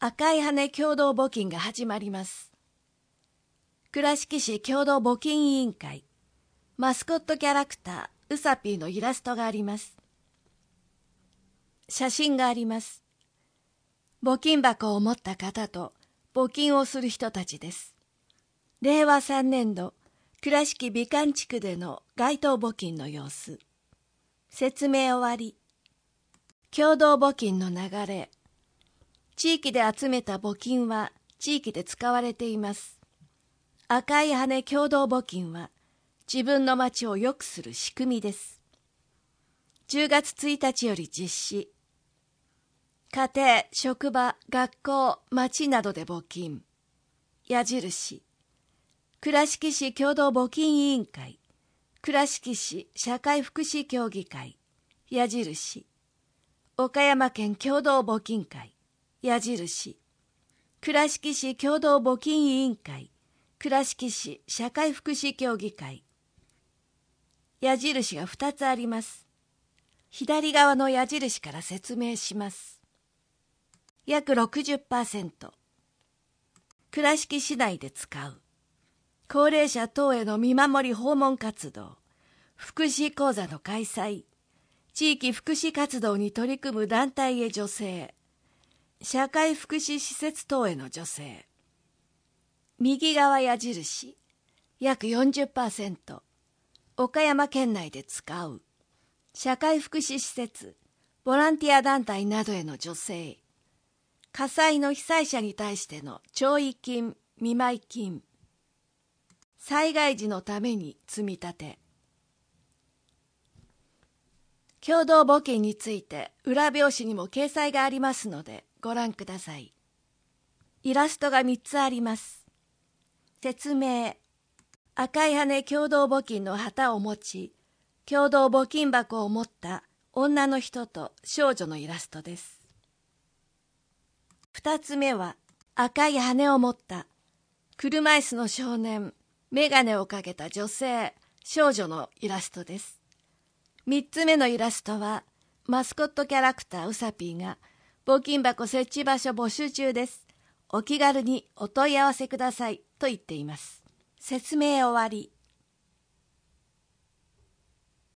赤い羽共同募金が始まります。倉敷市共同募金委員会、マスコットキャラクターウサピーのイラストがあります。写真があります。募金箱を持った方と募金をする人たちです。令和3年度倉敷美観地区での街頭募金の様子。説明終わり。共同募金の流れ。地域で集めた募金は地域で使われています。赤い羽共同募金は自分の町を良くする仕組みです。10月1日より実施。家庭、職場、学校、町などで募金。矢印。倉敷市共同募金委員会。倉敷市社会福祉協議会。矢印。岡山県共同募金会。矢印。倉敷市共同募金委員会。倉敷市社会福祉協議会。矢印が2つあります。左側の矢印から説明します。約 60%。倉敷市内で使う。高齢者等への見守り訪問活動。福祉講座の開催。地域福祉活動に取り組む団体へ助成。社会福祉施設等への助成。右側矢印。約 40%。岡山県内で使う。社会福祉施設、ボランティア団体などへの助成。火災の被災者に対しての弔慰金、見舞金。災害時のために積み立て。共同募金について裏表紙にも掲載がありますのでご覧ください。イラストが3つあります。説明。赤い羽共同募金の旗を持ち、共同募金箱を持った女の人と少女のイラストです。2つ目は赤い羽を持った車椅子の少年、メガネをかけた女性、少女のイラストです。3つ目のイラストはマスコットキャラクターウサピーが募金箱設置場所募集中です。お気軽にお問い合わせくださいと言っています。説明終わり。